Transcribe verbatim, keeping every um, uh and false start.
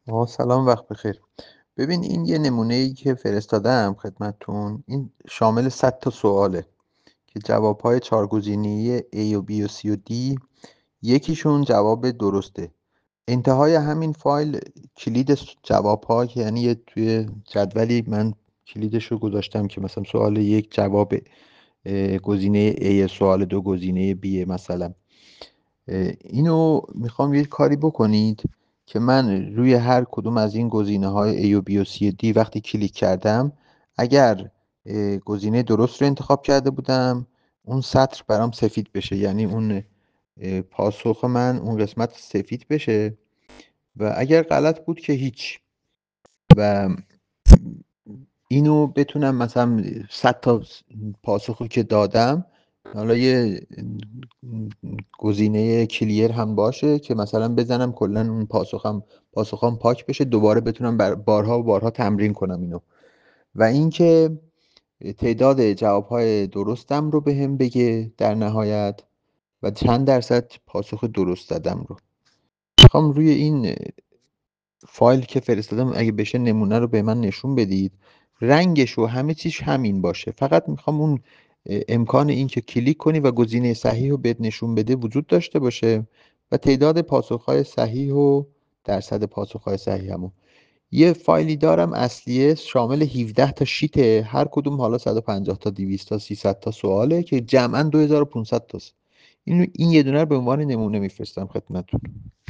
آقا سلام وقت بخیر. ببین این یه نمونه ای که فرستادم خدمتتون، این شامل صد تا سواله که جوابهای چهارگزینه‌ای A و B و C و D یکیشون جواب درسته. انتهای همین فایل کلید س- جوابها که یعنی یه توی جدولی من کلیدش رو گذاشتم که مثلا سوال یک جواب اه، گزینه A، سوال دو گزینه B مثلا. اه، اینو میخوام یه کاری بکنید که من روی هر کدوم از این گزینه های A و B و C و D وقتی کلیک کردم، اگر اه، گزینه درست رو انتخاب کرده بودم اون سطر برام سفید بشه، یعنی اون اه، پاسخ من اون قسمت سفید بشه، و اگر غلط بود که هیچ. و اینو بتونم مثلا صد تا پاسخی که دادم، حالا یه گزینه کلیر هم باشه که مثلا بزنم کلا اون پاسخم پاسخام پاک بشه، دوباره بتونم بر بارها و بارها تمرین کنم اینو. و اینکه تعداد جوابهای درستم رو به هم بگه در نهایت، و چند درصد پاسخ درست دادم رو. میخوام روی این فایل که فرستادم اگه بشه نمونه رو به من نشون بدید. رنگش و همه چیش همین باشه، فقط میخوام اون اه، امکان این که کلیک کنی و گزینه صحیح رو بهت نشون بده وجود داشته باشه، و تعداد پاسخهای صحیح و درصد پاسخهای صحیح همون. یه فایلی دارم اصلیه شامل هفده تا شیته، هر کدوم حالا صد و پنجاه تا دویست تا سیصد تا سواله که جمعا دو هزار و پانصد تاست. این این یه دونه رو به عنوان نمونه میفرستم خدمتتون.